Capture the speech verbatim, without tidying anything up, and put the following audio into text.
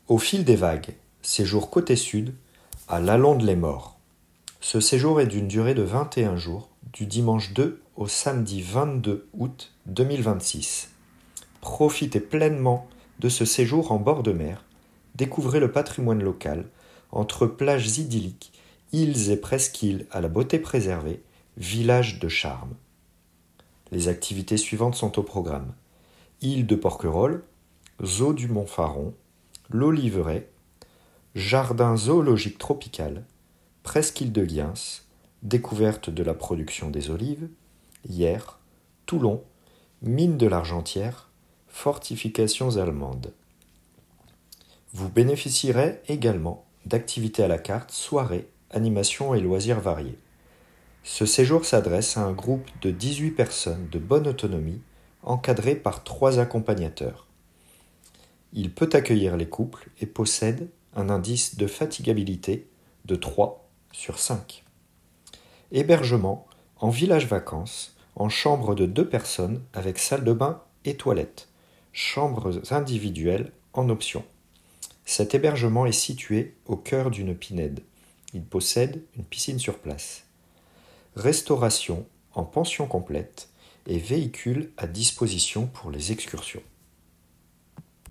Au fil des vagues, séjour côté sud, à Lalonde-les-Morts. Ce séjour est d'une durée de vingt et un jours, du dimanche deux au samedi vingt-deux août deux mille vingt-six. Profitez pleinement de ce séjour en bord de mer, découvrez le patrimoine local, entre plages idylliques, îles et presqu'îles à la beauté préservée, villages de charme. Les activités suivantes sont au programme. Île de Porquerolles, Zoo du Montfaron, l'Oliveraie, Jardin zoologique tropical, Presqu'île de Giens, découverte de la production des olives, Hyères, Toulon, mine de l'Argentière, fortifications allemandes. Vous bénéficierez également d'activités à la carte, soirées, animations et loisirs variés. Ce séjour s'adresse à un groupe de dix-huit personnes de bonne autonomie, encadrées par trois accompagnateurs. Il peut accueillir les couples et possède un indice de fatigabilité de trois sur cinq. Hébergement en village vacances, en chambre de deux personnes avec salle de bain et toilettes. Chambres individuelles en option. Cet hébergement est situé au cœur d'une pinède. Il possède une piscine sur place. Restauration en pension complète et véhicules à disposition pour les excursions.